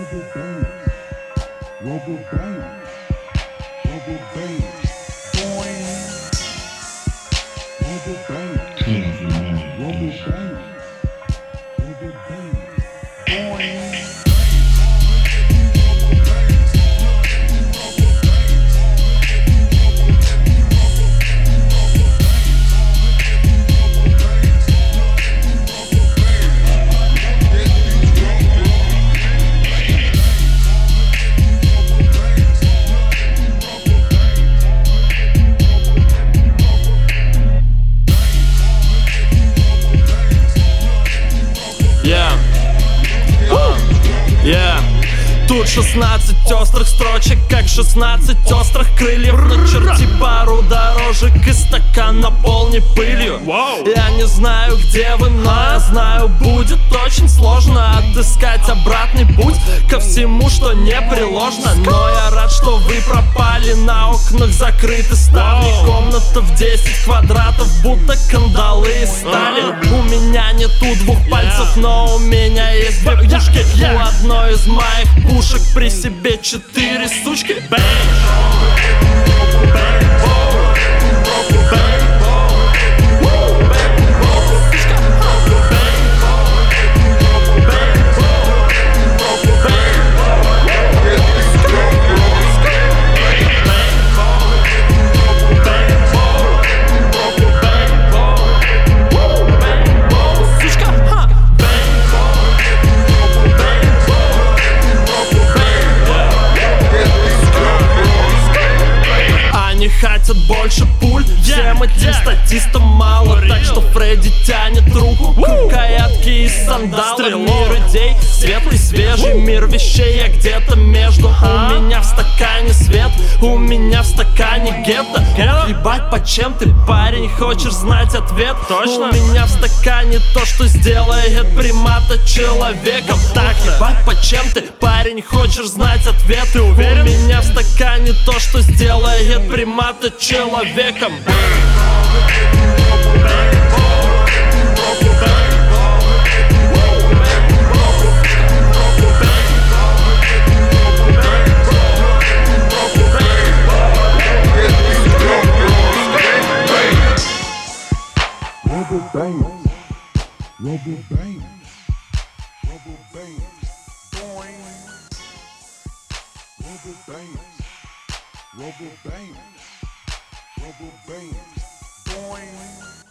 Rubber bands, rubber bands, rubber bands, boing. Rubber bands, rubber bands, rubber bands, boing. Тут 16 острых строчек, как 16 острых крыльев. Начерти пару дорожек и стакан наполни пылью. Я не знаю, где вы, но я знаю, будет очень сложно отыскать обратный путь ко всему, что не приложено. Но я рад, что вы пропали, на окнах закрыты ставни. Комната в 10 квадратов, будто кандалы из стали. У меня нету двух пальцев, но у меня есть две пушки. У одной из моих пушек при себе 4 сучки. Хотят больше пуль, всем этим статистам мало. Так что Фредди тянет руку к рукоятке из сандала. Мир идей, светлый, свежий мир вещей. Я где-то между. У меня в стакане свет, у меня в стакане гетто. Ебать, по чем ты, парень, хочешь знать ответ? Точно? У меня в стакане то, что сделает примата человеком. Так, ебать, по чем ты, парень, хочешь знать ответ? Ты уверен? У меня в стакане то, что сделает примата человеком. Rubber bands, rubber bands, rubber bands, boing. Rubber bands, rubber bands, rubber bands, boing.